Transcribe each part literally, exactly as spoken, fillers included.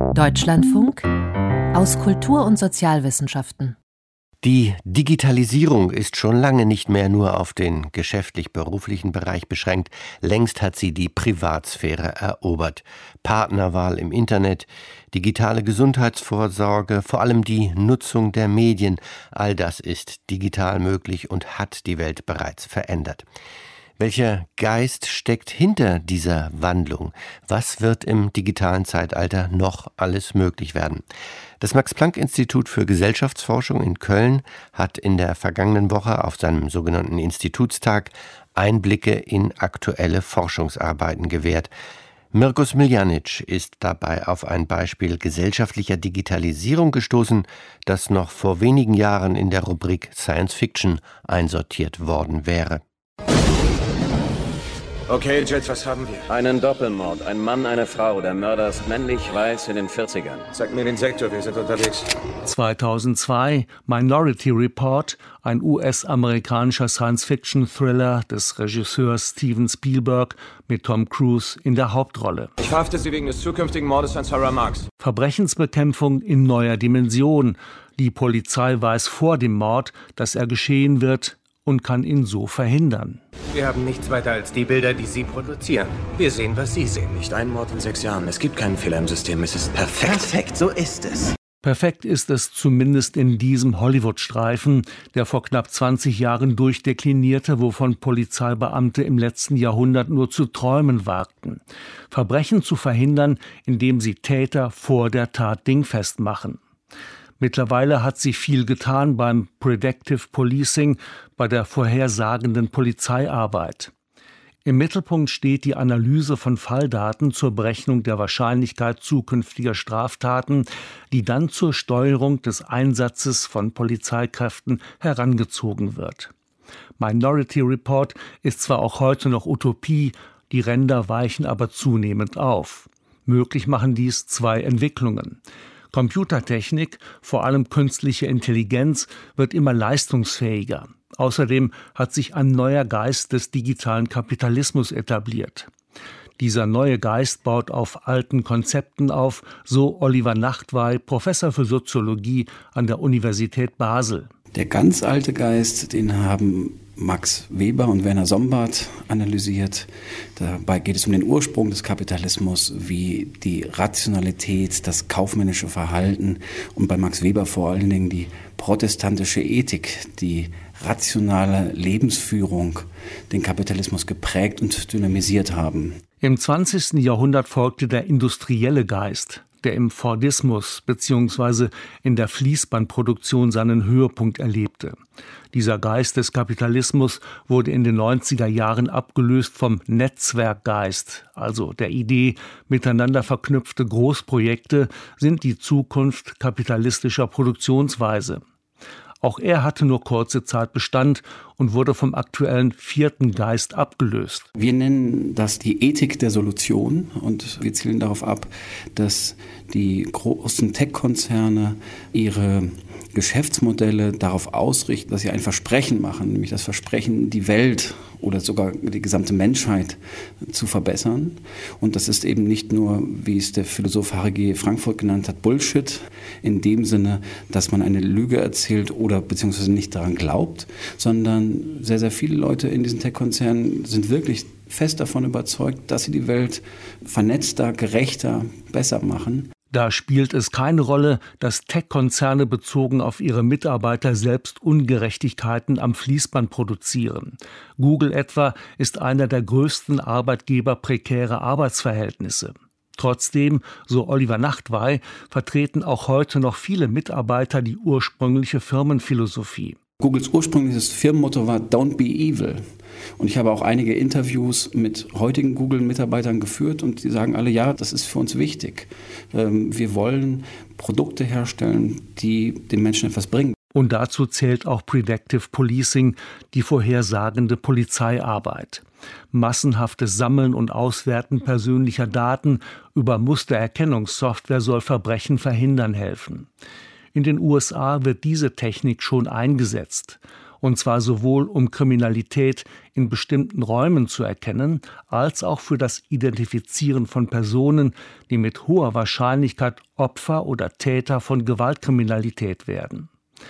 Deutschlandfunk aus Kultur- und Sozialwissenschaften. Die Digitalisierung ist schon lange nicht mehr nur auf den geschäftlich-beruflichen Bereich beschränkt. Längst hat sie die Privatsphäre erobert. Partnerwahl im Internet, digitale Gesundheitsvorsorge, vor allem die Nutzung der Medien, all das ist digital möglich und hat die Welt bereits verändert. Welcher Geist steckt hinter dieser Wandlung? Was wird im digitalen Zeitalter noch alles möglich werden? Das Max-Planck-Institut für Gesellschaftsforschung in Köln hat in der vergangenen Woche auf seinem sogenannten Institutstag Einblicke in aktuelle Forschungsarbeiten gewährt. Mirko Smiljanic ist dabei auf ein Beispiel gesellschaftlicher Digitalisierung gestoßen, das noch vor wenigen Jahren in der Rubrik Science Fiction einsortiert worden wäre. Okay, Jet, was haben wir? Einen Doppelmord. Ein Mann, eine Frau. Der Mörder ist männlich-weiß in den vierzigern. Sag mir den Sektor, wir sind unterwegs. zweitausendzwei, Minority Report, ein U S-amerikanischer Science-Fiction-Thriller des Regisseurs Steven Spielberg mit Tom Cruise in der Hauptrolle. Ich verhafte Sie wegen des zukünftigen Mordes an Sarah Marks. Verbrechensbekämpfung in neuer Dimension. Die Polizei weiß vor dem Mord, dass er geschehen wird, und kann ihn so verhindern. Wir haben nichts weiter als die Bilder, die Sie produzieren. Wir sehen, was Sie sehen. Nicht ein Mord in sechs Jahren. Es gibt keinen Fehler im System. Es ist perfekt. Perfekt, so ist es. Perfekt ist es zumindest in diesem Hollywood-Streifen, der vor knapp zwanzig Jahren durchdeklinierte, wovon Polizeibeamte im letzten Jahrhundert nur zu träumen wagten. Verbrechen zu verhindern, indem sie Täter vor der Tat dingfest machen. Mittlerweile hat sich viel getan beim Predictive Policing, bei der vorhersagenden Polizeiarbeit. Im Mittelpunkt steht die Analyse von Falldaten zur Berechnung der Wahrscheinlichkeit zukünftiger Straftaten, die dann zur Steuerung des Einsatzes von Polizeikräften herangezogen wird. Minority Report ist zwar auch heute noch Utopie, die Ränder weichen aber zunehmend auf. Möglich machen dies zwei Entwicklungen. Computertechnik, vor allem künstliche Intelligenz, wird immer leistungsfähiger. Außerdem hat sich ein neuer Geist des digitalen Kapitalismus etabliert. Dieser neue Geist baut auf alten Konzepten auf, so Oliver Nachtwey, Professor für Soziologie an der Universität Basel. Der ganz alte Geist, den haben Max Weber und Werner Sombart analysiert. Dabei geht es um den Ursprung des Kapitalismus, wie die Rationalität, das kaufmännische Verhalten und bei Max Weber vor allen Dingen die protestantische Ethik, die rationale Lebensführung den Kapitalismus geprägt und dynamisiert haben. Im zwanzigsten Jahrhundert folgte der industrielle Geist, der im Fordismus bzw. in der Fließbandproduktion seinen Höhepunkt erlebte. Dieser Geist des Kapitalismus wurde in den neunziger Jahren abgelöst vom Netzwerkgeist, also der Idee, miteinander verknüpfte Großprojekte sind die Zukunft kapitalistischer Produktionsweise. Auch er hatte nur kurze Zeit Bestand und wurde vom aktuellen vierten Geist abgelöst. Wir nennen das die Ethik der Solution und wir zielen darauf ab, dass die großen Tech-Konzerne ihre Geschäftsmodelle darauf ausrichten, dass sie ein Versprechen machen, nämlich das Versprechen, die Welt oder sogar die gesamte Menschheit zu verbessern. Und das ist eben nicht nur, wie es der Philosoph Harry G. Frankfurt genannt hat, Bullshit, in dem Sinne, dass man eine Lüge erzählt oder beziehungsweise nicht daran glaubt, sondern sehr, sehr viele Leute in diesen Tech-Konzernen sind wirklich fest davon überzeugt, dass sie die Welt vernetzter, gerechter, besser machen. Da spielt es keine Rolle, dass Tech-Konzerne bezogen auf ihre Mitarbeiter selbst Ungerechtigkeiten am Fließband produzieren. Google etwa ist einer der größten Arbeitgeber prekärer Arbeitsverhältnisse. Trotzdem, so Oliver Nachtwey, vertreten auch heute noch viele Mitarbeiter die ursprüngliche Firmenphilosophie. Googles ursprüngliches Firmenmotto war Don't be evil. Und ich habe auch einige Interviews mit heutigen Google-Mitarbeitern geführt und die sagen alle, ja, das ist für uns wichtig. Wir wollen Produkte herstellen, die den Menschen etwas bringen. Und dazu zählt auch Predictive Policing, die vorhersagende Polizeiarbeit. Massenhaftes Sammeln und Auswerten persönlicher Daten über Mustererkennungssoftware soll Verbrechen verhindern helfen. In den U S A wird diese Technik schon eingesetzt. Und zwar sowohl um Kriminalität in bestimmten Räumen zu erkennen, als auch für das Identifizieren von Personen, die mit hoher Wahrscheinlichkeit Opfer oder Täter von Gewaltkriminalität werden.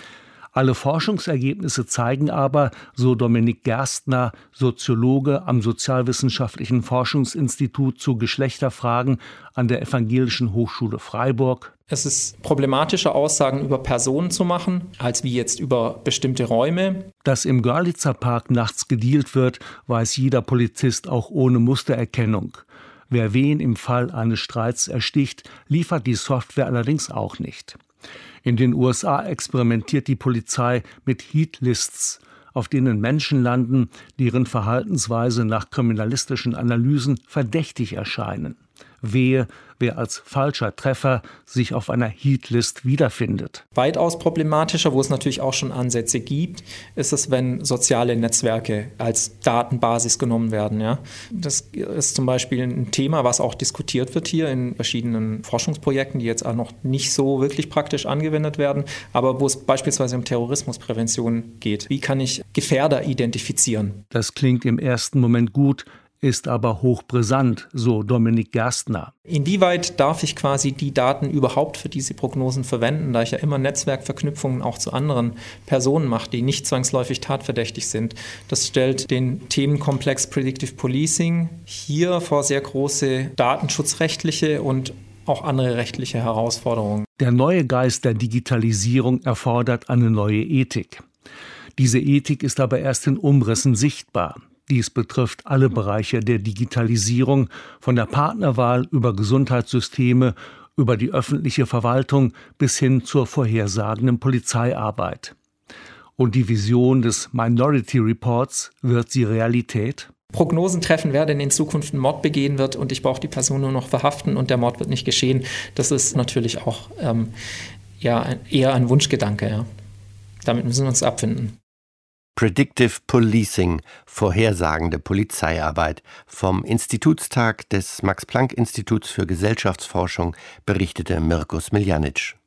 Alle Forschungsergebnisse zeigen aber, so Dominik Gerstner, Soziologe am Sozialwissenschaftlichen Forschungsinstitut zu Geschlechterfragen an der Evangelischen Hochschule Freiburg: Es ist problematischer, Aussagen über Personen zu machen, als wie jetzt über bestimmte Räume. Dass im Görlitzer Park nachts gedealt wird, weiß jeder Polizist auch ohne Mustererkennung. Wer wen im Fall eines Streits ersticht, liefert die Software allerdings auch nicht. In den U S A experimentiert die Polizei mit Heatlists, auf denen Menschen landen, deren Verhaltensweise nach kriminalistischen Analysen verdächtig erscheinen. Wehe, wer als falscher Treffer sich auf einer Heatlist wiederfindet. Weitaus problematischer, wo es natürlich auch schon Ansätze gibt, ist es, wenn soziale Netzwerke als Datenbasis genommen werden. Ja. Das ist zum Beispiel ein Thema, was auch diskutiert wird hier in verschiedenen Forschungsprojekten, die jetzt auch noch nicht so wirklich praktisch angewendet werden, aber wo es beispielsweise um Terrorismusprävention geht. Wie kann ich Gefährder identifizieren? Das klingt im ersten Moment gut, ist aber hochbrisant, so Dominik Gerstner. Inwieweit darf ich quasi die Daten überhaupt für diese Prognosen verwenden, da ich ja immer Netzwerkverknüpfungen auch zu anderen Personen mache, die nicht zwangsläufig tatverdächtig sind? Das stellt den Themenkomplex Predictive Policing hier vor sehr große datenschutzrechtliche und auch andere rechtliche Herausforderungen. Der neue Geist der Digitalisierung erfordert eine neue Ethik. Diese Ethik ist aber erst in Umrissen sichtbar. Dies betrifft alle Bereiche der Digitalisierung, von der Partnerwahl über Gesundheitssysteme, über die öffentliche Verwaltung bis hin zur vorhersagenden Polizeiarbeit. Und die Vision des Minority Reports, wird sie Realität? Prognosen treffen, wer denn in Zukunft einen Mord begehen wird, und ich brauche die Person nur noch verhaften und der Mord wird nicht geschehen. Das ist natürlich auch ähm, ja, eher ein Wunschgedanke. Ja. Damit müssen wir uns abfinden. Predictive Policing, vorhersagende Polizeiarbeit. Vom Institutstag des Max-Planck-Instituts für Gesellschaftsforschung berichtete Mirko Smiljanic.